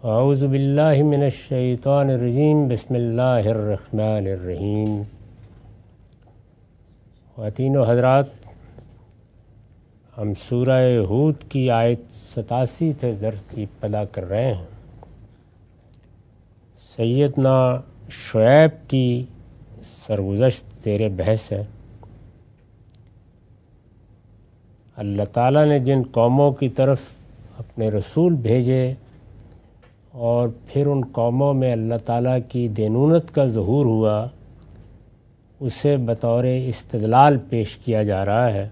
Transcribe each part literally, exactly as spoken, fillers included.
اعوذ باللہ من الشیطان الرجیم بسم اللہ الرحمن الرحیم۔ خواتین و حضرات، ہم سورہ ہود کی آیت ستاسی سے درس کی ابتدا کر رہے ہیں۔ سیدنا شعیب کی سرگزشت زیر بحث ہے۔ اللہ تعالیٰ نے جن قوموں کی طرف اپنے رسول بھیجے اور پھر ان قوموں میں اللہ تعالیٰ کی دینونت کا ظہور ہوا، اسے بطور استدلال پیش کیا جا رہا ہے۔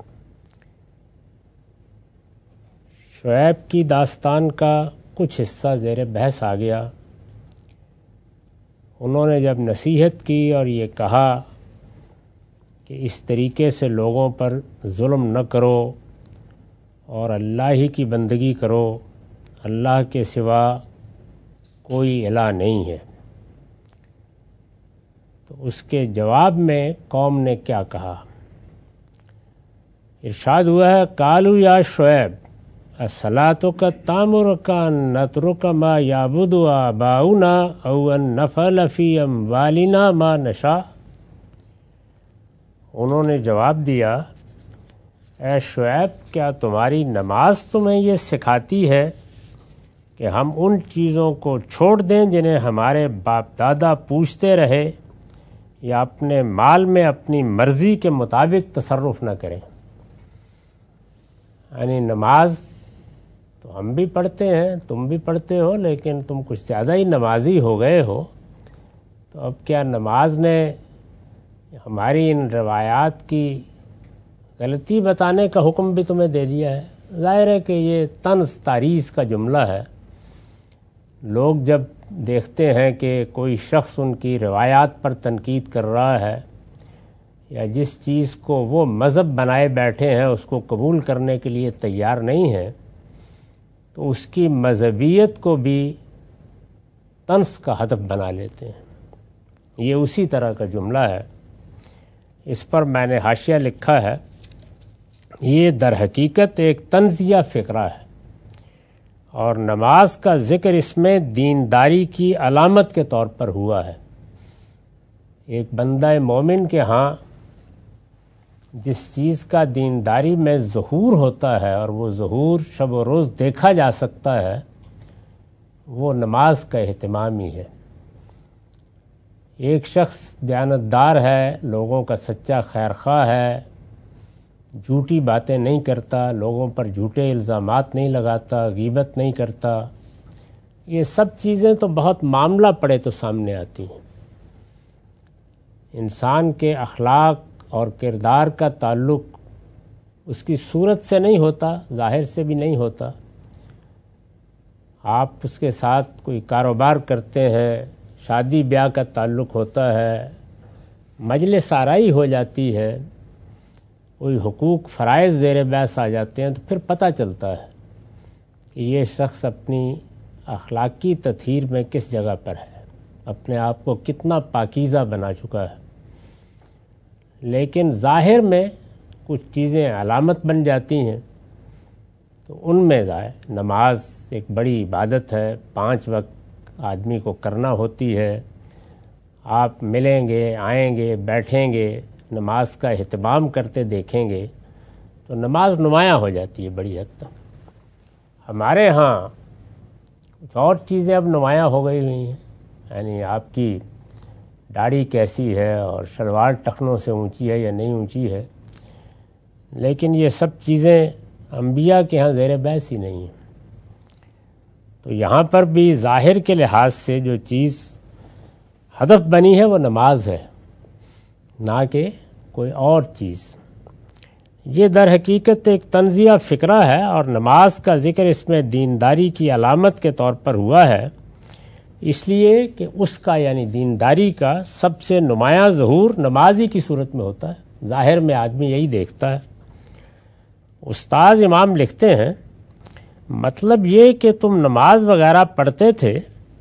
شعیب کی داستان کا کچھ حصہ زیر بحث آ گیا۔ انہوں نے جب نصیحت کی اور یہ کہا کہ اس طریقے سے لوگوں پر ظلم نہ کرو اور اللہ ہی کی بندگی کرو، اللہ کے سوا کوئی الہ نہیں ہے، تو اس کے جواب میں قوم نے کیا کہا؟ ارشاد ہوا ہے، قالوا یا شعیب الصلاۃ تأمرک ان نترک ما یعبد آباؤنا او ان نفعل فی اموالنا ما نشاء۔ انہوں نے جواب دیا، اے شعیب، کیا تمہاری نماز تمہیں یہ سکھاتی ہے کہ ہم ان چیزوں کو چھوڑ دیں جنہیں ہمارے باپ دادا پوچھتے رہے، یا اپنے مال میں اپنی مرضی کے مطابق تصرف نہ کریں؟ یعنی نماز تو ہم بھی پڑھتے ہیں، تم بھی پڑھتے ہو، لیکن تم کچھ زیادہ ہی نمازی ہو گئے ہو، تو اب کیا نماز نے ہماری ان روایات کی غلطی بتانے کا حکم بھی تمہیں دے دیا ہے؟ ظاہر ہے کہ یہ طنز تعریض کا جملہ ہے۔ لوگ جب دیکھتے ہیں کہ کوئی شخص ان کی روایات پر تنقید کر رہا ہے، یا جس چیز کو وہ مذہب بنائے بیٹھے ہیں اس کو قبول کرنے کے لیے تیار نہیں ہیں، تو اس کی مذہبیت کو بھی طنز کا ہدف بنا لیتے ہیں۔ یہ اسی طرح کا جملہ ہے۔ اس پر میں نے حاشیہ لکھا ہے، یہ در حقیقت ایک طنزیہ فقرہ ہے، اور نماز کا ذکر اس میں دینداری کی علامت کے طور پر ہوا ہے۔ ایک بندہ مومن کے ہاں جس چیز کا دینداری میں ظہور ہوتا ہے اور وہ ظہور شب و روز دیکھا جا سکتا ہے، وہ نماز کا اہتمام ہی ہے۔ ایک شخص دیانتدار ہے، لوگوں کا سچا خیرخواہ ہے، جھوٹی باتیں نہیں کرتا، لوگوں پر جھوٹے الزامات نہیں لگاتا، غیبت نہیں کرتا، یہ سب چیزیں تو بہت معاملہ پڑے تو سامنے آتی ہیں۔ انسان کے اخلاق اور کردار کا تعلق اس کی صورت سے نہیں ہوتا، ظاہر سے بھی نہیں ہوتا۔ آپ اس کے ساتھ کوئی کاروبار کرتے ہیں، شادی بیاہ کا تعلق ہوتا ہے، مجلس آرائی ہو جاتی ہے، کوئی حقوق فرائض زیر بحث آ جاتے ہیں، تو پھر پتہ چلتا ہے کہ یہ شخص اپنی اخلاقی تطہیر میں کس جگہ پر ہے، اپنے آپ کو کتنا پاکیزہ بنا چکا ہے۔ لیکن ظاہر میں کچھ چیزیں علامت بن جاتی ہیں، تو ان میں ظاہر نماز ایک بڑی عبادت ہے، پانچ وقت آدمی کو کرنا ہوتی ہے۔ آپ ملیں گے، آئیں گے، بیٹھیں گے، نماز کا اہتمام کرتے دیکھیں گے تو نماز نمایاں ہو جاتی ہے بڑی حد تک۔ ہمارے ہاں کچھ اور چیزیں اب نمایاں ہو گئی ہوئی ہیں، یعنی آپ کی داڑھی کیسی ہے اور شلوار ٹخنوں سے اونچی ہے یا نہیں اونچی ہے، لیکن یہ سب چیزیں انبیاء کے ہاں زیر بحث ہی نہیں ہیں۔ تو یہاں پر بھی ظاہر کے لحاظ سے جو چیز ہدف بنی ہے وہ نماز ہے، نہ کہ کوئی اور چیز۔ یہ در حقیقت ایک طنزیہ فقرہ ہے، اور نماز کا ذکر اس میں دینداری کی علامت کے طور پر ہوا ہے، اس لیے کہ اس کا یعنی دینداری کا سب سے نمایاں ظہور نمازی کی صورت میں ہوتا ہے۔ ظاہر میں آدمی یہی دیکھتا ہے۔ استاذ امام لکھتے ہیں، مطلب یہ کہ تم نماز وغیرہ پڑھتے تھے،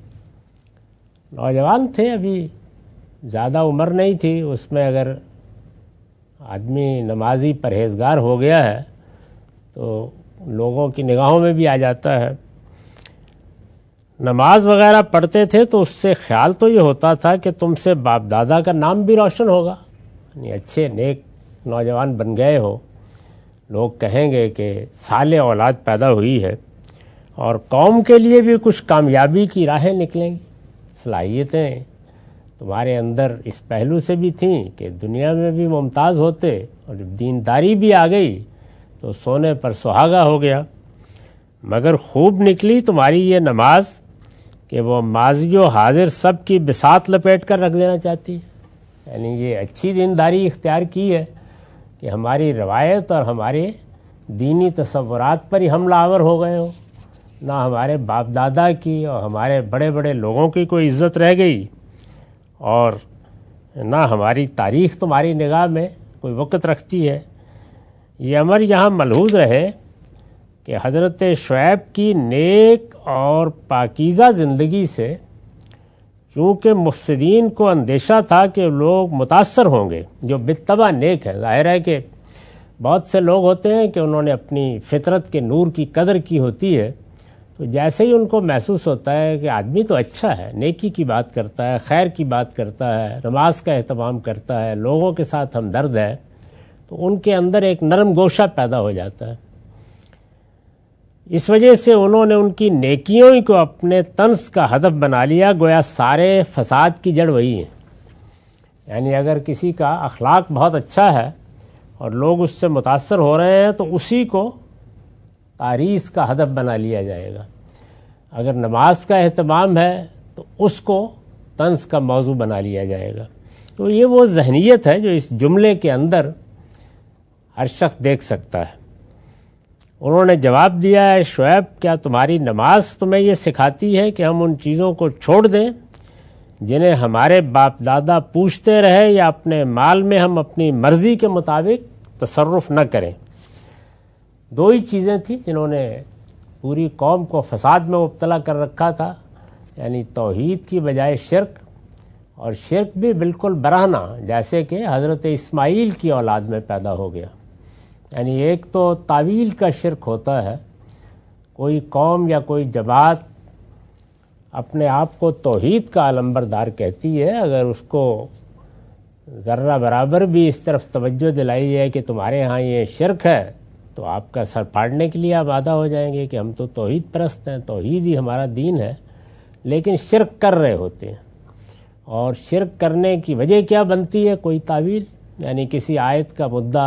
نوجوان تھے، ابھی زیادہ عمر نہیں تھی، اس میں اگر آدمی نمازی پرہیزگار ہو گیا ہے تو لوگوں کی نگاہوں میں بھی آ جاتا ہے۔ نماز وغیرہ پڑھتے تھے تو اس سے خیال تو یہ ہوتا تھا کہ تم سے باپ دادا کا نام بھی روشن ہوگا، یعنی اچھے نیک نوجوان بن گئے ہو، لوگ کہیں گے کہ صالح اولاد پیدا ہوئی ہے، اور قوم کے لیے بھی کچھ کامیابی کی راہیں نکلیں گی۔ صلاحیتیں تمہارے اندر اس پہلو سے بھی تھیں کہ دنیا میں بھی ممتاز ہوتے، اور جب دینداری بھی آ گئی تو سونے پر سہاگا ہو گیا۔ مگر خوب نکلی تمہاری یہ نماز کہ وہ ماضی و حاضر سب کی بساط لپیٹ کر رکھ دینا چاہتی ہے، یعنی یہ اچھی دینداری اختیار کی ہے کہ ہماری روایت اور ہمارے دینی تصورات پر ہی حملہ آور ہو گئے ہو، نہ ہمارے باپ دادا کی اور ہمارے بڑے بڑے لوگوں کی کوئی عزت رہ گئی، اور نہ ہماری تاریخ تمہاری نگاہ میں کوئی وقت رکھتی ہے۔ یہ امر یہاں ملحوظ رہے کہ حضرت شعیب کی نیک اور پاکیزہ زندگی سے چونکہ مفسدین کو اندیشہ تھا کہ لوگ متاثر ہوں گے جو بالطبع نیک ہے، ظاہر ہے کہ بہت سے لوگ ہوتے ہیں کہ انہوں نے اپنی فطرت کے نور کی قدر کی ہوتی ہے، تو جیسے ہی ان کو محسوس ہوتا ہے کہ آدمی تو اچھا ہے، نیکی کی بات کرتا ہے، خیر کی بات کرتا ہے، نماز کا اہتمام کرتا ہے، لوگوں کے ساتھ ہمدرد ہے، تو ان کے اندر ایک نرم گوشہ پیدا ہو جاتا ہے۔ اس وجہ سے انہوں نے ان کی نیکیوں ہی کو اپنے طنز کا ہدف بنا لیا، گویا سارے فساد کی جڑ وہی ہیں۔ یعنی اگر کسی کا اخلاق بہت اچھا ہے اور لوگ اس سے متاثر ہو رہے ہیں تو اسی کو تعریض کا ہدف بنا لیا جائے گا، اگر نماز کا اہتمام ہے تو اس کو طنز کا موضوع بنا لیا جائے گا۔ تو یہ وہ ذہنیت ہے جو اس جملے کے اندر ہر شخص دیکھ سکتا ہے۔ انہوں نے جواب دیا ہے، شعیب کیا تمہاری نماز تمہیں یہ سکھاتی ہے کہ ہم ان چیزوں کو چھوڑ دیں جنہیں ہمارے باپ دادا پوچھتے رہے، یا اپنے مال میں ہم اپنی مرضی کے مطابق تصرف نہ کریں؟ دو ہی چیزیں تھیں جنہوں نے پوری قوم کو فساد میں مبتلا کر رکھا تھا، یعنی توحید کی بجائے شرک، اور شرک بھی بالکل برہنہ، جیسے کہ حضرت اسماعیل کی اولاد میں پیدا ہو گیا۔ یعنی ایک تو تعویل کا شرک ہوتا ہے، کوئی قوم یا کوئی جماعت اپنے آپ کو توحید کا علمبردار کہتی ہے، اگر اس کو ذرہ برابر بھی اس طرف توجہ دلائی ہے کہ تمہارے ہاں یہ شرک ہے، تو آپ کا سر پھاڑنے کے لیے آمادہ ہو جائیں گے کہ ہم تو توحید پرست ہیں، توحید ہی ہمارا دین ہے، لیکن شرک کر رہے ہوتے ہیں۔ اور شرک کرنے کی وجہ کیا بنتی ہے؟ کوئی تعویل، یعنی کسی آیت کا مدعا،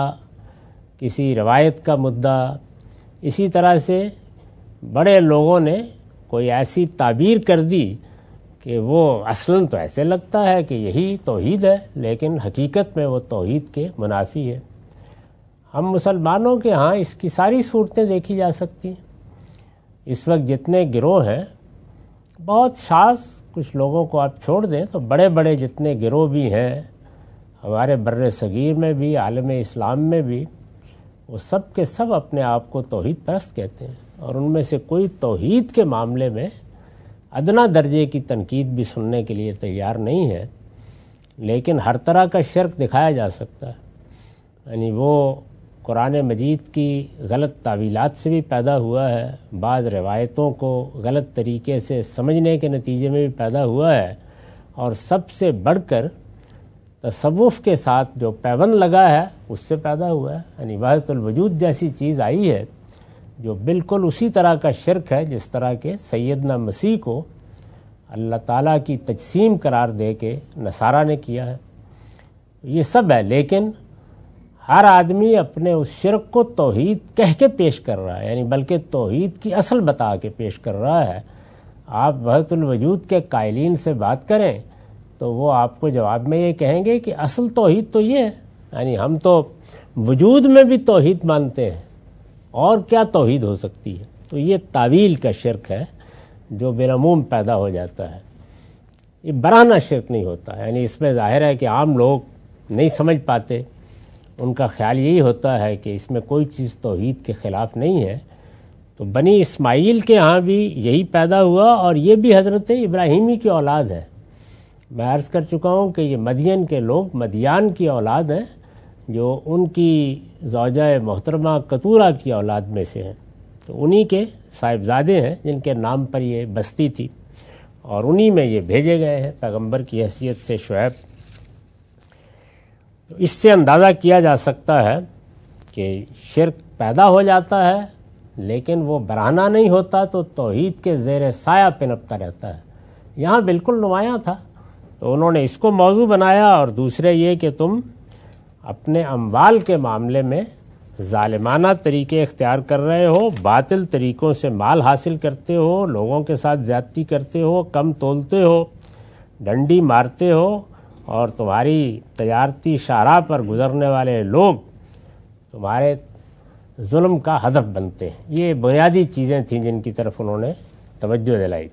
کسی روایت کا مدعا، اسی طرح سے بڑے لوگوں نے کوئی ایسی تعبیر کر دی کہ وہ اصلاً تو ایسے لگتا ہے کہ یہی توحید ہے، لیکن حقیقت میں وہ توحید کے منافی ہے۔ ہم مسلمانوں کے ہاں اس کی ساری صورتیں دیکھی جا سکتی ہیں۔ اس وقت جتنے گروہ ہیں، بہت شاذ کچھ لوگوں کو آپ چھوڑ دیں تو بڑے بڑے جتنے گروہ بھی ہیں ہمارے بر صغیر میں بھی، عالم اسلام میں بھی، وہ سب کے سب اپنے آپ کو توحید پرست کہتے ہیں، اور ان میں سے کوئی توحید کے معاملے میں ادنا درجے کی تنقید بھی سننے کے لیے تیار نہیں ہے۔ لیکن ہر طرح کا شرک دکھایا جا سکتا ہے، یعنی وہ قرآن مجید کی غلط تعویلات سے بھی پیدا ہوا ہے، بعض روایتوں کو غلط طریقے سے سمجھنے کے نتیجے میں بھی پیدا ہوا ہے، اور سب سے بڑھ کر تصوف کے ساتھ جو پیوند لگا ہے اس سے پیدا ہوا ہے۔ یعنی وحدت الوجود جیسی چیز آئی ہے جو بالکل اسی طرح کا شرک ہے جس طرح کے سیدنا مسیح کو اللہ تعالیٰ کی تجسیم قرار دے کے نصارہ نے کیا ہے۔ یہ سب ہے، لیکن ہر آدمی اپنے اس شرک کو توحید کہہ کے پیش کر رہا ہے، یعنی بلکہ توحید کی اصل بتا کے پیش کر رہا ہے۔ آپ وحدت الوجود کے قائلین سے بات کریں تو وہ آپ کو جواب میں یہ کہیں گے کہ اصل توحید تو یہ ہے، یعنی ہم تو وجود میں بھی توحید مانتے ہیں، اور کیا توحید ہو سکتی ہے؟ تو یہ تعویل کا شرک ہے جو بالعموم پیدا ہو جاتا ہے۔ یہ برہنہ شرک نہیں ہوتا، یعنی اس میں ظاہر ہے کہ عام لوگ نہیں سمجھ پاتے، ان کا خیال یہی ہوتا ہے کہ اس میں کوئی چیز توحید کے خلاف نہیں ہے۔ تو بنی اسماعیل کے ہاں بھی یہی پیدا ہوا، اور یہ بھی حضرت ابراہیمی کی اولاد ہے۔ میں عرض کر چکا ہوں کہ یہ مدین کے لوگ مدیان کی اولاد ہیں، جو ان کی زوجہ محترمہ قطورہ کی اولاد میں سے ہیں، تو انہی کے صاحبزادے ہیں جن کے نام پر یہ بستی تھی۔ اور انہی میں یہ بھیجے گئے ہیں پیغمبر کی حیثیت سے شعیب۔ تو اس سے اندازہ کیا جا سکتا ہے کہ شرک پیدا ہو جاتا ہے لیکن وہ برہنہ نہیں ہوتا، تو توحید کے زیر سایہ پنپتا رہتا ہے۔ یہاں بالکل نمایاں تھا، تو انہوں نے اس کو موضوع بنایا، اور دوسرے یہ کہ تم اپنے اموال کے معاملے میں ظالمانہ طریقے اختیار کر رہے ہو، باطل طریقوں سے مال حاصل کرتے ہو، لوگوں کے ساتھ زیادتی کرتے ہو، کم تولتے ہو، ڈنڈی مارتے ہو، اور تمہاری تجارتی شاہراہ پر گزرنے والے لوگ تمہارے ظلم کا ہدف بنتے ہیں۔ یہ بنیادی چیزیں تھیں جن کی طرف انہوں نے توجہ دلائی۔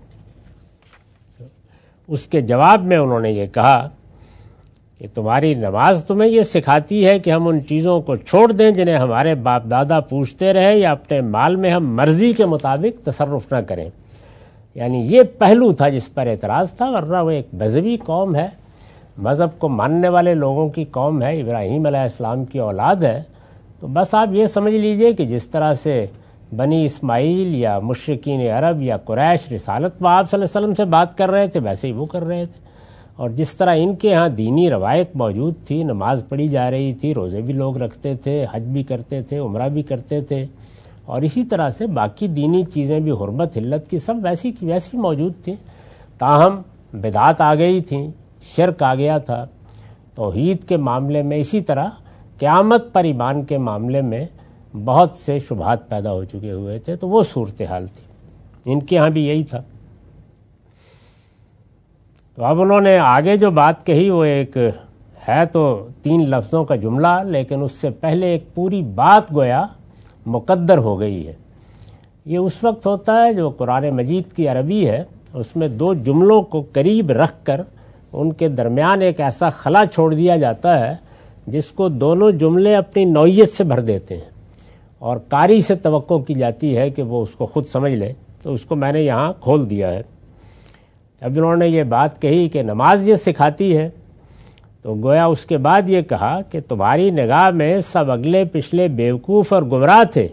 اس کے جواب میں انہوں نے یہ کہا کہ تمہاری نماز تمہیں یہ سکھاتی ہے کہ ہم ان چیزوں کو چھوڑ دیں جنہیں ہمارے باپ دادا پوچھتے رہے، یا اپنے مال میں ہم مرضی کے مطابق تصرف نہ کریں۔ یعنی یہ پہلو تھا جس پر اعتراض تھا، ورنہ وہ ایک مذہبی قوم ہے، مذہب کو ماننے والے لوگوں کی قوم ہے، ابراہیم علیہ السلام کی اولاد ہے۔ تو بس آپ یہ سمجھ لیجئے کہ جس طرح سے بنی اسماعیل یا مشرکین عرب یا قریش رسالت میں آپ صلی اللہ علیہ وسلم سے بات کر رہے تھے، ویسے ہی وہ کر رہے تھے، اور جس طرح ان کے ہاں دینی روایت موجود تھی، نماز پڑھی جا رہی تھی، روزے بھی لوگ رکھتے تھے، حج بھی کرتے تھے، عمرہ بھی کرتے تھے، اور اسی طرح سے باقی دینی چیزیں بھی حرمت حلت کی سب ویسی کی ویسی موجود تھیں، تاہم بدعات آ گئی تھیں، شرک آ گیا تھا۔ توحید کے معاملے میں اسی طرح قیامت پر ایمان کے معاملے میں بہت سے شبہات پیدا ہو چکے ہوئے تھے، تو وہ صورتحال تھی، ان کے ہاں بھی یہی تھا۔ تو اب انہوں نے آگے جو بات کہی وہ ایک ہے تو تین لفظوں کا جملہ، لیکن اس سے پہلے ایک پوری بات گویا مقدر ہو گئی ہے۔ یہ اس وقت ہوتا ہے جو قرآن مجید کی عربی ہے، اس میں دو جملوں کو قریب رکھ کر ان کے درمیان ایک ایسا خلا چھوڑ دیا جاتا ہے جس کو دونوں جملے اپنی نوعیت سے بھر دیتے ہیں، اور قاری سے توقع کی جاتی ہے کہ وہ اس کو خود سمجھ لے، تو اس کو میں نے یہاں کھول دیا ہے۔ اب انہوں نے یہ بات کہی کہ نماز یہ سکھاتی ہے، تو گویا اس کے بعد یہ کہا کہ تمہاری نگاہ میں سب اگلے پچھلے بیوقوف اور گمراہ تھے،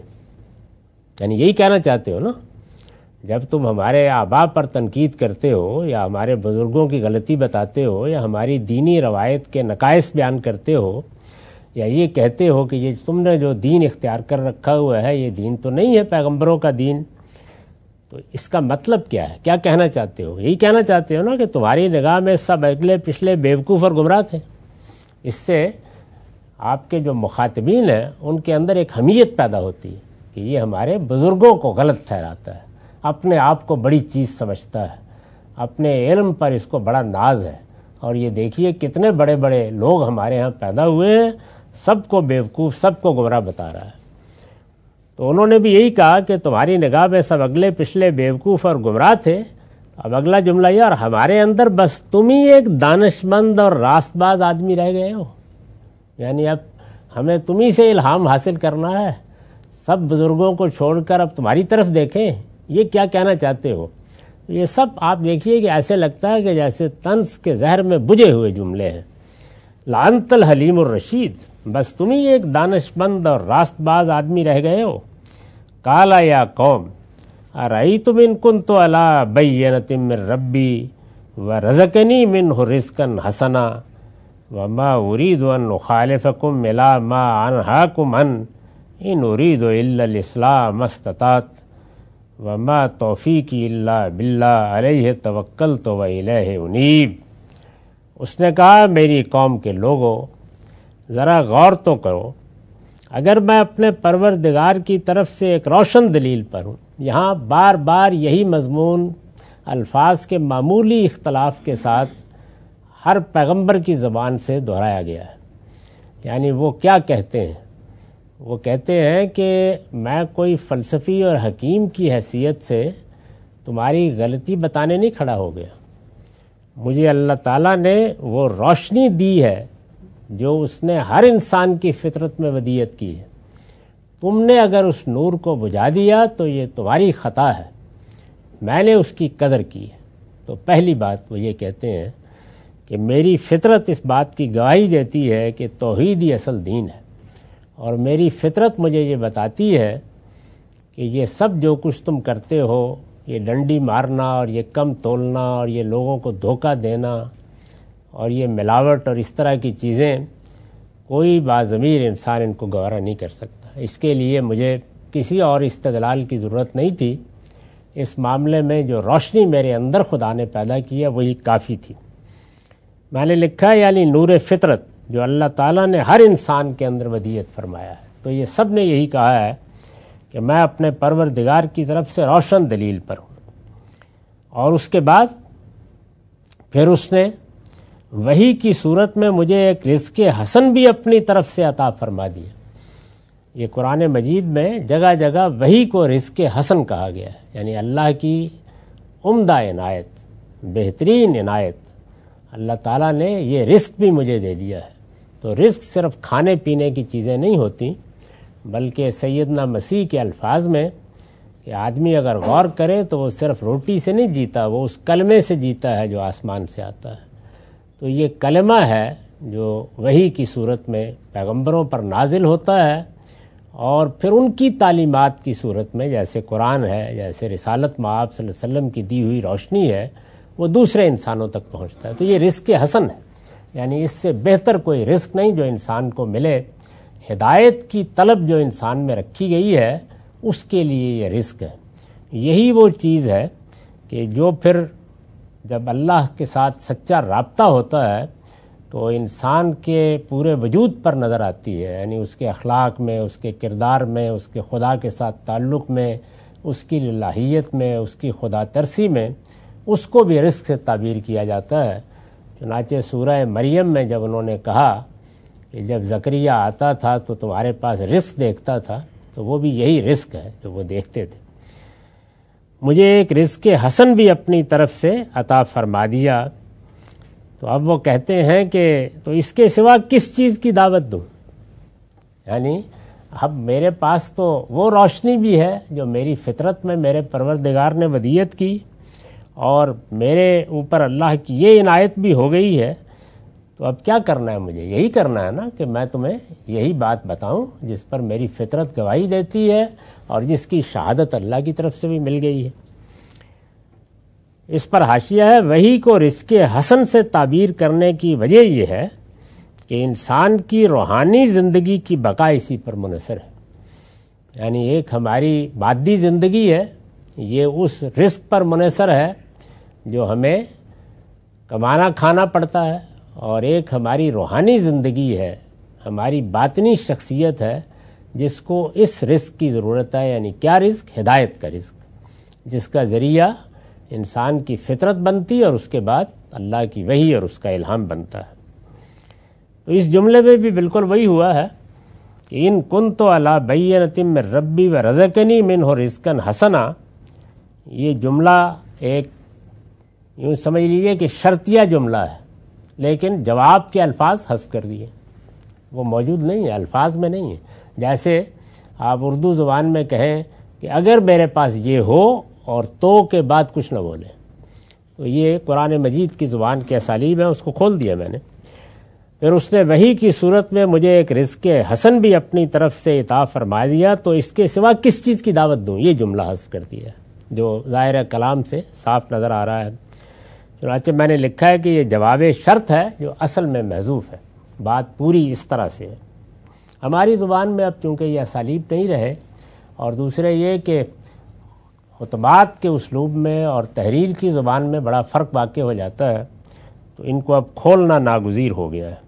یعنی یہی کہنا چاہتے ہو نا، جب تم ہمارے آباء پر تنقید کرتے ہو، یا ہمارے بزرگوں کی غلطی بتاتے ہو، یا ہماری دینی روایت کے نقائص بیان کرتے ہو، یا یہ کہتے ہو کہ یہ تم نے جو دین اختیار کر رکھا ہوا ہے یہ دین تو نہیں ہے پیغمبروں کا دین، تو اس کا مطلب کیا ہے؟ کیا کہنا چاہتے ہو؟ یہی کہنا چاہتے ہو نا کہ تمہاری نگاہ میں سب اگلے پچھلے بیوقوف اور گمراہ تھے۔ اس سے آپ کے جو مخاطبین ہیں ان کے اندر ایک حمیت پیدا ہوتی ہے کہ یہ ہمارے بزرگوں کو غلط ٹھہراتا ہے، اپنے آپ کو بڑی چیز سمجھتا ہے، اپنے علم پر اس کو بڑا ناز ہے، اور یہ دیکھیے کتنے بڑے بڑے لوگ ہمارے ہاں پیدا ہوئے ہیں، سب کو بیوقوف، سب کو گمراہ بتا رہا ہے۔ تو انہوں نے بھی یہی کہا کہ تمہاری نگاہ میں سب اگلے پچھلے بیوقوف اور گمراہ تھے۔ اب اگلا جملہ یہ، اور ہمارے اندر بس تم ہی ایک دانش مند اور راست باز آدمی رہ گئے ہو، یعنی اب ہمیں تم ہی سے الہام حاصل کرنا ہے، سب بزرگوں کو چھوڑ کر اب تمہاری طرف دیکھیں، یہ کیا کہنا چاہتے ہو؟ تو یہ سب آپ دیکھیے کہ ایسے لگتا ہے کہ جیسے طنز کے زہر میں بجھے ہوئے جملے ہیں۔ لعنت الحلیم الرشید، بس تم ہی ایک دانش مند اور راست باز آدمی رہ گئے ہو۔ قالا یا قوم ارأیتم ان کنت علی بینۃ من ربی ورزقنی منہ رزقا حسنا وما ارید ان اخالفکم الی ما انہاکم عنہ ان ارید الا الاصلاح ما استطعت وما توفیقی الا باللہ علیہ توکلت والیہ انیب۔ اس نے کہا میری قوم کے لوگوں ذرا غور تو کرو، اگر میں اپنے پروردگار کی طرف سے ایک روشن دلیل پر ہوں، یہاں بار بار یہی مضمون الفاظ کے معمولی اختلاف کے ساتھ ہر پیغمبر کی زبان سے دہرایا گیا ہے۔ یعنی وہ کیا کہتے ہیں؟ وہ کہتے ہیں کہ میں کوئی فلسفی اور حکیم کی حیثیت سے تمہاری غلطی بتانے نہیں کھڑا ہو گیا، مجھے اللہ تعالیٰ نے وہ روشنی دی ہے جو اس نے ہر انسان کی فطرت میں ودیعت کی ہے، تم نے اگر اس نور کو بجھا دیا تو یہ تمہاری خطا ہے، میں نے اس کی قدر کی ہے۔ تو پہلی بات وہ یہ کہتے ہیں کہ میری فطرت اس بات کی گواہی دیتی ہے کہ توحید ہی اصل دین ہے، اور میری فطرت مجھے یہ بتاتی ہے کہ یہ سب جو کچھ تم کرتے ہو یہ ڈنڈی مارنا اور یہ کم تولنا اور یہ لوگوں کو دھوکہ دینا اور یہ ملاوٹ اور اس طرح کی چیزیں کوئی باضمیر انسان ان کو گوارا نہیں کر سکتا۔ اس کے لیے مجھے کسی اور استدلال کی ضرورت نہیں تھی، اس معاملے میں جو روشنی میرے اندر خدا نے پیدا کیا وہی کافی تھی۔ میں نے لکھا یعنی نور فطرت جو اللہ تعالیٰ نے ہر انسان کے اندر ودیعت فرمایا ہے، تو یہ سب نے یہی کہا ہے کہ میں اپنے پروردگار کی طرف سے روشن دلیل پر ہوں۔ اور اس کے بعد پھر اس نے وحی کی صورت میں مجھے ایک رزق حسن بھی اپنی طرف سے عطا فرما دیا۔ یہ قرآن مجید میں جگہ جگہ وحی کو رزق حسن کہا گیا ہے، یعنی اللہ کی عمدہ عنایت، بہترین عنایت، اللہ تعالیٰ نے یہ رزق بھی مجھے دے دیا ہے۔ تو رزق صرف کھانے پینے کی چیزیں نہیں ہوتی، بلکہ سیدنا مسیح کے الفاظ میں کہ آدمی اگر غور کرے تو وہ صرف روٹی سے نہیں جیتا، وہ اس کلمے سے جیتا ہے جو آسمان سے آتا ہے۔ تو یہ کلمہ ہے جو وحی کی صورت میں پیغمبروں پر نازل ہوتا ہے، اور پھر ان کی تعلیمات کی صورت میں جیسے قرآن ہے، جیسے رسالت مآب صلی اللہ علیہ وسلم کی دی ہوئی روشنی ہے، وہ دوسرے انسانوں تک پہنچتا ہے۔ تو یہ رزق حسن ہے، یعنی اس سے بہتر کوئی رزق نہیں جو انسان کو ملے۔ ہدایت کی طلب جو انسان میں رکھی گئی ہے اس کے لیے یہ رزق ہے۔ یہی وہ چیز ہے کہ جو پھر جب اللہ کے ساتھ سچا رابطہ ہوتا ہے تو انسان کے پورے وجود پر نظر آتی ہے، یعنی اس کے اخلاق میں، اس کے کردار میں، اس کے خدا کے ساتھ تعلق میں، اس کی الہیت میں، اس کی خدا ترسی میں، اس کو بھی رزق سے تعبیر کیا جاتا ہے۔ چنانچہ سورہ مریم میں جب انہوں نے کہا کہ جب زکریہ آتا تھا تو تمہارے پاس رزق دیکھتا تھا، تو وہ بھی یہی رزق ہے جو وہ دیکھتے تھے۔ مجھے ایک رزق حسن بھی اپنی طرف سے عطا فرما دیا۔ تو اب وہ کہتے ہیں کہ تو اس کے سوا کس چیز کی دعوت دوں، یعنی اب میرے پاس تو وہ روشنی بھی ہے جو میری فطرت میں میرے پروردگار نے ودیعت کی، اور میرے اوپر اللہ کی یہ عنایت بھی ہو گئی ہے، تو اب کیا کرنا ہے مجھے؟ یہی کرنا ہے نا کہ میں تمہیں یہی بات بتاؤں جس پر میری فطرت گواہی دیتی ہے اور جس کی شہادت اللہ کی طرف سے بھی مل گئی ہے۔ اس پر حاشیہ ہے، وحی کو رزق حسن سے تعبیر کرنے کی وجہ یہ ہے کہ انسان کی روحانی زندگی کی بقا اسی پر منحصر ہے، یعنی ایک ہماری مادی زندگی ہے، یہ اس رزق پر منحصر ہے جو ہمیں کمانا کھانا پڑتا ہے، اور ایک ہماری روحانی زندگی ہے، ہماری باطنی شخصیت ہے جس کو اس رزق کی ضرورت ہے۔ یعنی کیا رزق؟ ہدایت کا رزق، جس کا ذریعہ انسان کی فطرت بنتی ہے اور اس کے بعد اللہ کی وحی اور اس کا الہام بنتا ہے۔ تو اس جملے میں بھی بالکل وہی ہوا ہے کہ ان کنت علی بینۃ من ربی ورزقنی منہ رزقا حسنا، یہ جملہ ایک یوں سمجھ لیجئے کہ شرطیہ جملہ ہے، لیکن جواب کے الفاظ حذف کر دیے، وہ موجود نہیں ہے، الفاظ میں نہیں ہے۔ جیسے آپ اردو زبان میں کہیں کہ اگر میرے پاس یہ ہو اور تو کے بعد کچھ نہ بولیں، تو یہ قرآن مجید کی زبان کے اسالیب ہیں، اس کو کھول دیا میں نے۔ پھر اس نے وحی کی صورت میں مجھے ایک رزق حسن بھی اپنی طرف سے عطا فرما دیا، تو اس کے سوا کس چیز کی دعوت دوں؟ یہ جملہ حذف کر دیا جو ظاہر کلام سے صاف نظر آ رہا ہے۔ چنانچہ میں نے لکھا ہے کہ یہ جواب شرط ہے جو اصل میں محذوف ہے، بات پوری اس طرح سے ہے۔ ہماری زبان میں اب چونکہ یہ اسالیب نہیں رہے، اور دوسرے یہ کہ خطبات کے اسلوب میں اور تحریر کی زبان میں بڑا فرق واقع ہو جاتا ہے، تو ان کو اب کھولنا ناگزیر ہو گیا ہے۔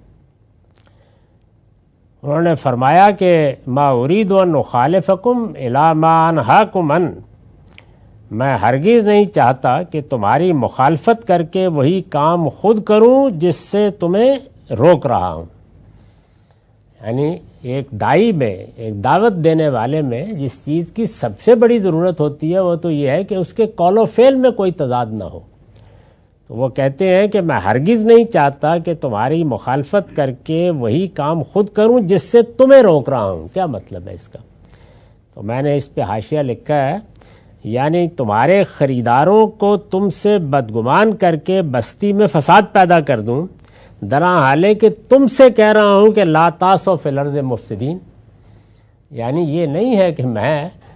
انہوں نے فرمایا کہ ما ارید ان اخالفکم الی ما انہاکم عن، میں ہرگز نہیں چاہتا کہ تمہاری مخالفت کر کے وہی کام خود کروں جس سے تمہیں روک رہا ہوں۔ یعنی ایک دائی میں، ایک دعوت دینے والے میں جس چیز کی سب سے بڑی ضرورت ہوتی ہے وہ تو یہ ہے کہ اس کے قول و فعل میں کوئی تضاد نہ ہو۔ تو وہ کہتے ہیں کہ میں ہرگز نہیں چاہتا کہ تمہاری مخالفت کر کے وہی کام خود کروں جس سے تمہیں روک رہا ہوں۔ کیا مطلب ہے اس کا؟ تو میں نے اس پہ حاشیہ لکھا ہے، یعنی تمہارے خریداروں کو تم سے بدگمان کر کے بستی میں فساد پیدا کر دوں، درا حالے کہ تم سے کہہ رہا ہوں کہ لا تاسو فی الارض مفسدین۔ یعنی یہ نہیں ہے کہ میں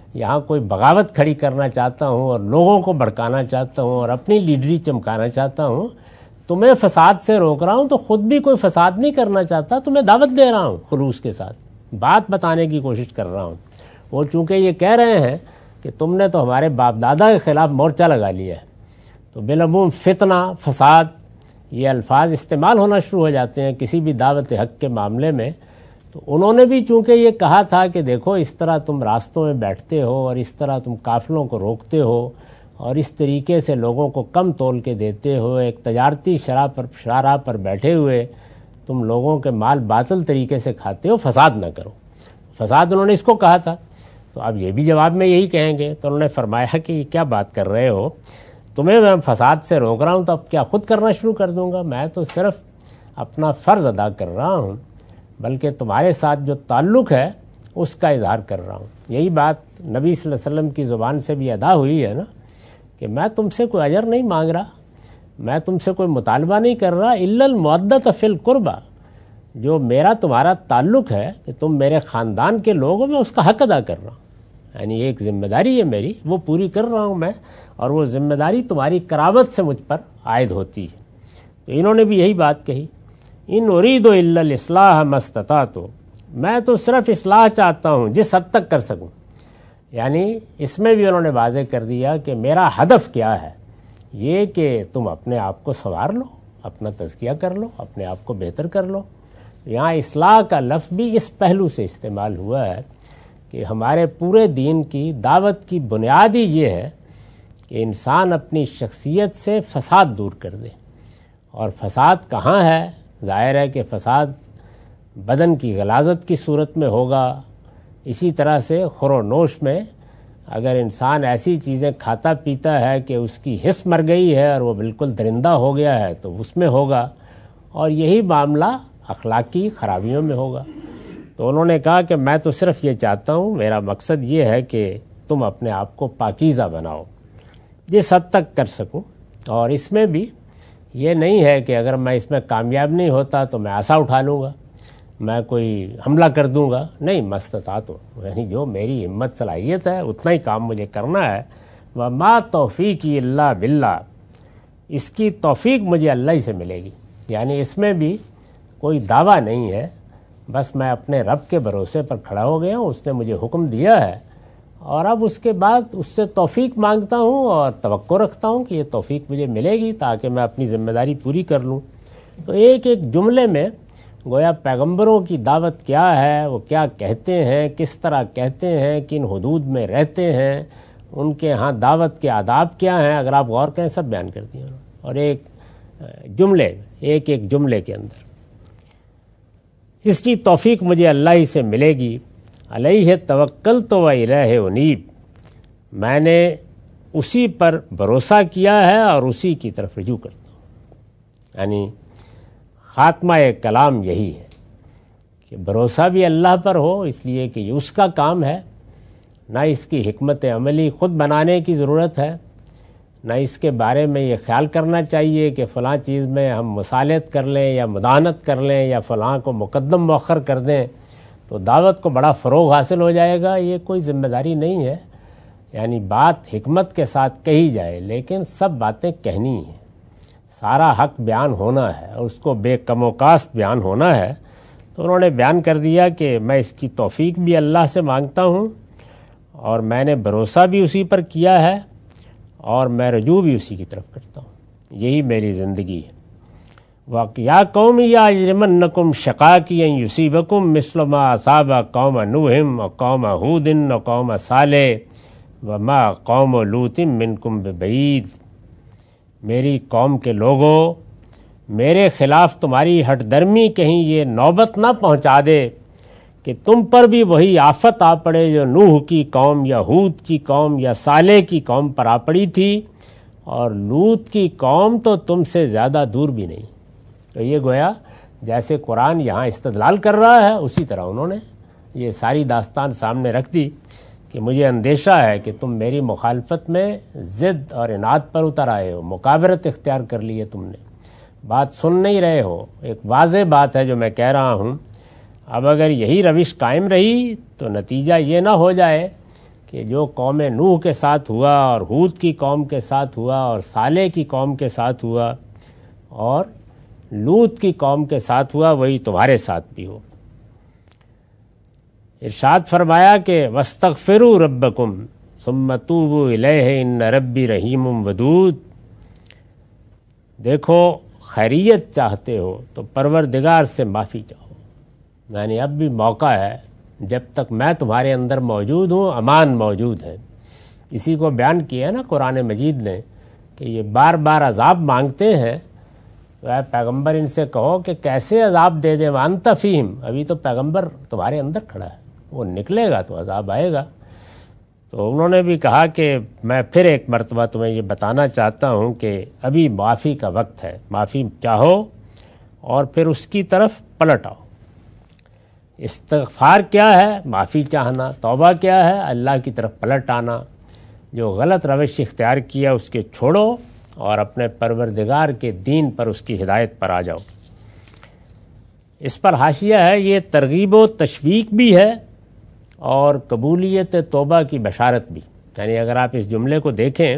یہاں کوئی بغاوت کھڑی کرنا چاہتا ہوں اور لوگوں کو بھڑکانا چاہتا ہوں اور اپنی لیڈری چمکانا چاہتا ہوں، تمہیں فساد سے روک رہا ہوں تو خود بھی کوئی فساد نہیں کرنا چاہتا، تمہیں دعوت دے رہا ہوں خلوص کے ساتھ، بات بتانے کی کوشش کر رہا ہوں۔ وہ چونکہ یہ کہہ رہے ہیں کہ تم نے تو ہمارے باپ دادا کے خلاف مورچہ لگا لیا ہے، تو بالعموم فتنہ، فساد، یہ الفاظ استعمال ہونا شروع ہو جاتے ہیں کسی بھی دعوت حق کے معاملے میں۔ تو انہوں نے بھی چونکہ یہ کہا تھا کہ دیکھو اس طرح تم راستوں میں بیٹھتے ہو اور اس طرح تم قافلوں کو روکتے ہو اور اس طریقے سے لوگوں کو کم تول کے دیتے ہو، ایک تجارتی شرح پر شاہراہ پر بیٹھے ہوئے تم لوگوں کے مال باطل طریقے سے کھاتے ہو، فساد نہ کرو۔ فساد انہوں نے اس کو کہا تھا، تو اب یہ بھی جواب میں یہی کہیں گے۔ تو انہوں نے فرمایا کہ یہ کیا بات کر رہے ہو، تمہیں میں فساد سے روک رہا ہوں تو اب کیا خود کرنا شروع کر دوں گا؟ میں تو صرف اپنا فرض ادا کر رہا ہوں، بلکہ تمہارے ساتھ جو تعلق ہے اس کا اظہار کر رہا ہوں۔ یہی بات نبی صلی اللہ علیہ وسلم کی زبان سے بھی ادا ہوئی ہے نا، کہ میں تم سے کوئی اجر نہیں مانگ رہا، میں تم سے کوئی مطالبہ نہیں کر رہا، الا المودۃ فی القربہ، جو میرا تمہارا تعلق ہے کہ تم میرے خاندان کے لوگ ہو، میں اس کا حق ادا کر رہا ہوں، یعنی ایک ذمہ داری ہے میری، وہ پوری کر رہا ہوں میں، اور وہ ذمہ داری تمہاری قرابت سے مجھ پر عائد ہوتی ہے۔ تو انہوں نے بھی یہی بات کہی، ان ارید الا الاصلاح ما استطعت، میں تو صرف اصلاح چاہتا ہوں جس حد تک کر سکوں۔ یعنی اس میں بھی انہوں نے واضح کر دیا کہ میرا ہدف کیا ہے، یہ کہ تم اپنے آپ کو سنوار لو، اپنا تزکیہ کر لو، اپنے آپ کو بہتر کر لو۔ یہاں اصلاح کا لفظ بھی اس پہلو سے استعمال ہوا ہے کہ ہمارے پورے دین کی دعوت کی بنیاد ہی یہ ہے کہ انسان اپنی شخصیت سے فساد دور کر دے۔ اور فساد کہاں ہے؟ ظاہر ہے کہ فساد بدن کی غلاظت کی صورت میں ہوگا، اسی طرح سے خور و نوش میں اگر انسان ایسی چیزیں کھاتا پیتا ہے کہ اس کی حس مر گئی ہے اور وہ بالکل درندہ ہو گیا ہے تو اس میں ہوگا، اور یہی معاملہ اخلاقی خرابیوں میں ہوگا۔ تو انہوں نے کہا کہ میں تو صرف یہ چاہتا ہوں، میرا مقصد یہ ہے کہ تم اپنے آپ کو پاکیزہ بناؤ جس حد تک کر سکوں، اور اس میں بھی یہ نہیں ہے کہ اگر میں اس میں کامیاب نہیں ہوتا تو میں عصا اٹھا لوں گا، میں کوئی حملہ کر دوں گا، نہیں، مستطاعت، یعنی جو میری ہمت صلاحیت ہے اتنا ہی کام مجھے کرنا ہے۔ وما توفیقی الا باللہ، اس کی توفیق مجھے اللہ ہی سے ملے گی، یعنی اس میں بھی کوئی دعویٰ نہیں ہے، بس میں اپنے رب کے بھروسے پر کھڑا ہو گیا ہوں، اس نے مجھے حکم دیا ہے، اور اب اس کے بعد اس سے توفیق مانگتا ہوں اور توقع رکھتا ہوں کہ یہ توفیق مجھے ملے گی تاکہ میں اپنی ذمہ داری پوری کر لوں۔ تو ایک ایک جملے میں گویا پیغمبروں کی دعوت کیا ہے، وہ کیا کہتے ہیں، کس طرح کہتے ہیں، کن حدود میں رہتے ہیں، ان کے ہاں دعوت کے آداب کیا ہیں، اگر آپ غور کریں سب بیان کر دیا، اور ایک جملے ایک ایک جملے کے اندر اس کی توفیق مجھے اللہ ہی سے ملے گی۔ علیہ توکلت و الیہ انیب، میں نے اسی پر بھروسہ کیا ہے اور اسی کی طرف رجوع کرتا ہوں۔ یعنی خاتمہ کلام یہی ہے کہ بھروسہ بھی اللہ پر ہو، اس لیے کہ یہ اس کا کام ہے، نہ اس کی حکمت عملی خود بنانے کی ضرورت ہے، نہ اس کے بارے میں یہ خیال کرنا چاہیے کہ فلاں چیز میں ہم مصالحت کر لیں یا مداحنت کر لیں یا فلاں کو مقدم مؤخر کر دیں تو دعوت کو بڑا فروغ حاصل ہو جائے گا۔ یہ کوئی ذمہ داری نہیں ہے، یعنی بات حکمت کے ساتھ کہی جائے، لیکن سب باتیں کہنی ہیں، سارا حق بیان ہونا ہے اور اس کو بے کم و کاست بیان ہونا ہے۔ تو انہوں نے بیان کر دیا کہ میں اس کی توفیق بھی اللہ سے مانگتا ہوں، اور میں نے بھروسہ بھی اسی پر کیا ہے، اور میں رجوع بھی اسی کی طرف کرتا ہوں، یہی میری زندگی ہے۔ وَيَا قَوْمِ يَا يَجْرِمَنَّكُمْ شَقَاقِي أَن يُصِيبَكُم مِّثْلُ مَا أَصَابَ قَوْمَ نُوحٍ وَقَوْمَ هُودٍ وَقَوْمَ صَالِحٍ وَمَا قَوْمُ لُوطٍ مِّنكُمْ بِبَعِيدٍ، میری قوم کے لوگوں، میرے خلاف تمہاری ہٹ درمی کہیں یہ نوبت نہ پہنچا دے کہ تم پر بھی وہی آفت آ پڑے جو نوح کی قوم یا ہود کی قوم یا صالح کی قوم پر آ پڑی تھی، اور لوط کی قوم تو تم سے زیادہ دور بھی نہیں۔ تو یہ گویا جیسے قرآن یہاں استدلال کر رہا ہے اسی طرح انہوں نے یہ ساری داستان سامنے رکھ دی کہ مجھے اندیشہ ہے کہ تم میری مخالفت میں ضد اور عناد پر اتر آئے ہو، مکابرت اختیار کر لی ہے تم نے، بات سن نہیں رہے ہو۔ ایک واضح بات ہے جو میں کہہ رہا ہوں، اب اگر یہی روش قائم رہی تو نتیجہ یہ نہ ہو جائے کہ جو قوم نوح کے ساتھ ہوا اور ہود کی قوم کے ساتھ ہوا اور صالح کی قوم کے ساتھ ہوا اور لوط کی قوم کے ساتھ ہوا وہی تمہارے ساتھ بھی ہو۔ ارشاد فرمایا کہ وَاسْتَغْفِرُوا رَبَّكُمْ ثُمَّ تُوبُوا إِلَيْهِ إِنَّ رَبِّي رَحِيمٌ وَدُودٌ۔ دیکھو خیریت چاہتے ہو تو پروردگار سے معافی چاہو، یعنی اب بھی موقع ہے، جب تک میں تمہارے اندر موجود ہوں امان موجود ہے۔ اسی کو بیان کیا نا قرآن مجید نے کہ یہ بار بار عذاب مانگتے ہیں، تو اے پیغمبر ان سے کہو کہ کیسے عذاب دے دیں، وانت فیہم، ابھی تو پیغمبر تمہارے اندر کھڑا ہے، وہ نکلے گا تو عذاب آئے گا۔ تو انہوں نے بھی کہا کہ میں پھر ایک مرتبہ تمہیں یہ بتانا چاہتا ہوں کہ ابھی معافی کا وقت ہے، معافی چاہو اور پھر اس کی طرف پلٹ آؤ۔ استغفار کیا ہے؟ معافی چاہنا۔ توبہ کیا ہے؟ اللہ کی طرف پلٹ آنا، جو غلط روش اختیار کیا اس کے چھوڑو اور اپنے پروردگار کے دین پر، اس کی ہدایت پر آ جاؤ۔ اس پر حاشیہ ہے، یہ ترغیب و تشویق بھی ہے اور قبولیت توبہ کی بشارت بھی۔ یعنی اگر آپ اس جملے کو دیکھیں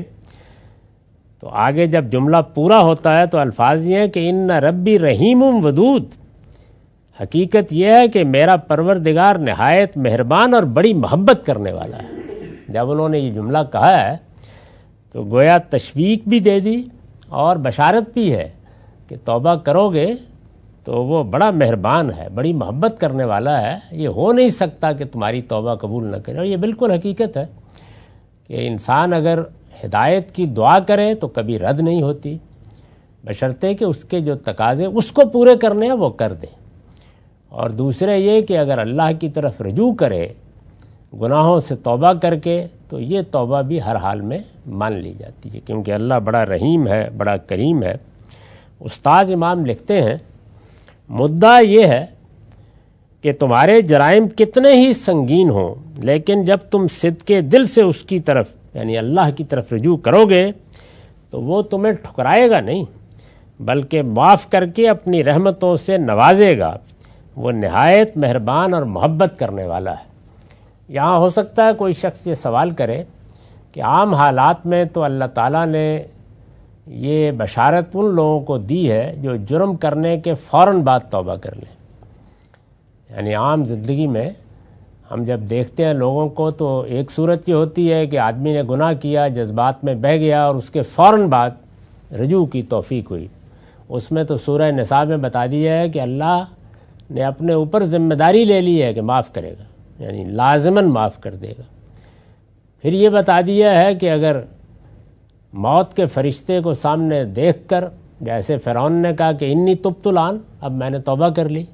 تو آگے جب جملہ پورا ہوتا ہے تو الفاظ یہ ہیں کہ ان ربی رحیم ودود، حقیقت یہ ہے کہ میرا پروردگار نہایت مہربان اور بڑی محبت کرنے والا ہے۔ جب انہوں نے یہ جملہ کہا ہے تو گویا تشویق بھی دے دی اور بشارت بھی ہے کہ توبہ کرو گے تو وہ بڑا مہربان ہے، بڑی محبت کرنے والا ہے، یہ ہو نہیں سکتا کہ تمہاری توبہ قبول نہ کرے۔ اور یہ بالکل حقیقت ہے کہ انسان اگر ہدایت کی دعا کرے تو کبھی رد نہیں ہوتی، بشرطے کہ اس کے جو تقاضے اس کو پورے کرنے ہیں وہ کر دے۔ اور دوسرے یہ کہ اگر اللہ کی طرف رجوع کرے گناہوں سے توبہ کر کے تو یہ توبہ بھی ہر حال میں مان لی جاتی ہے، کیونکہ اللہ بڑا رحیم ہے، بڑا کریم ہے۔ استاذ امام لکھتے ہیں مدعا یہ ہے کہ تمہارے جرائم کتنے ہی سنگین ہوں، لیکن جب تم صدقے دل سے اس کی طرف یعنی اللہ کی طرف رجوع کرو گے تو وہ تمہیں ٹھکرائے گا نہیں، بلکہ معاف کر کے اپنی رحمتوں سے نوازے گا، وہ نہایت مہربان اور محبت کرنے والا ہے۔ یہاں ہو سکتا ہے کوئی شخص یہ سوال کرے کہ عام حالات میں تو اللہ تعالیٰ نے یہ بشارت ان لوگوں کو دی ہے جو جرم کرنے کے فوراً بعد توبہ کر لیں۔ یعنی عام زندگی میں ہم جب دیکھتے ہیں لوگوں کو تو ایک صورت یہ ہوتی ہے کہ آدمی نے گناہ کیا، جذبات میں بہہ گیا اور اس کے فوراً بعد رجوع کی توفیق ہوئی۔ اس میں تو سورہ نساء میں بتا دیا ہے کہ اللہ نے اپنے اوپر ذمہ داری لے لی ہے کہ معاف کرے گا، یعنی لازماً معاف کر دے گا۔ پھر یہ بتا دیا ہے کہ اگر موت کے فرشتے کو سامنے دیکھ کر، جیسے فرعون نے کہا کہ انی تبت الآن، اب میں نے توبہ کر لی،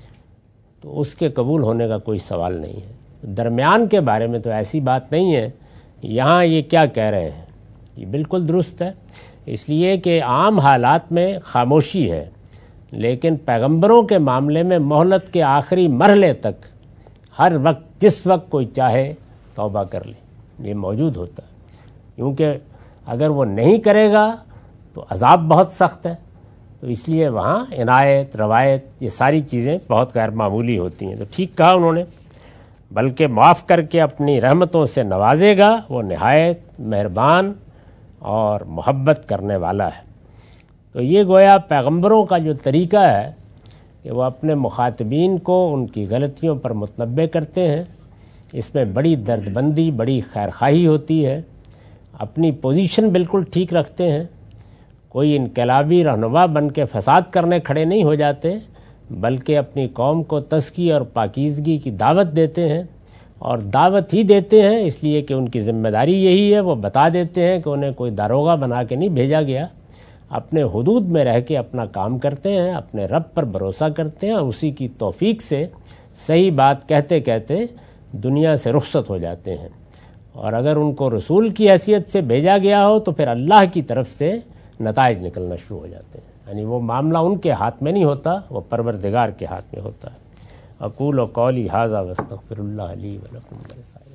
تو اس کے قبول ہونے کا کوئی سوال نہیں ہے۔ درمیان کے بارے میں تو ایسی بات نہیں ہے۔ یہاں یہ کیا کہہ رہے ہیں یہ بالکل درست ہے، اس لیے کہ عام حالات میں خاموشی ہے، لیکن پیغمبروں کے معاملے میں مہلت کے آخری مرحلے تک ہر وقت جس وقت کوئی چاہے توبہ کر لے، یہ موجود ہوتا ہے، کیونکہ اگر وہ نہیں کرے گا تو عذاب بہت سخت ہے، تو اس لیے وہاں عنایت، روایت، یہ ساری چیزیں بہت غیر معمولی ہوتی ہیں۔ تو ٹھیک کہا انہوں نے، بلکہ معاف کر کے اپنی رحمتوں سے نوازے گا، وہ نہایت مہربان اور محبت کرنے والا ہے۔ تو یہ گویا پیغمبروں کا جو طریقہ ہے کہ وہ اپنے مخاطبین کو ان کی غلطیوں پر متنبہ کرتے ہیں، اس میں بڑی درد بندی، بڑی خیرخواہی ہوتی ہے، اپنی پوزیشن بالکل ٹھیک رکھتے ہیں، کوئی انقلابی رہنما بن کے فساد کرنے کھڑے نہیں ہو جاتے، بلکہ اپنی قوم کو تزکیہ اور پاکیزگی کی دعوت دیتے ہیں، اور دعوت ہی دیتے ہیں اس لیے کہ ان کی ذمہ داری یہی ہے۔ وہ بتا دیتے ہیں کہ انہیں کوئی داروغہ بنا کے نہیں بھیجا گیا، اپنے حدود میں رہ کے اپنا کام کرتے ہیں، اپنے رب پر بھروسہ کرتے ہیں، اور اسی کی توفیق سے صحیح بات کہتے کہتے دنیا سے رخصت ہو جاتے ہیں۔ اور اگر ان کو رسول کی حیثیت سے بھیجا گیا ہو تو پھر اللہ کی طرف سے نتائج نکلنا شروع ہو جاتے ہیں، یعنی وہ معاملہ ان کے ہاتھ میں نہیں ہوتا، وہ پروردگار کے ہاتھ میں ہوتا ہے۔ اقول و قولی ھذا واستغفر اللہ لی ولکم ولسائر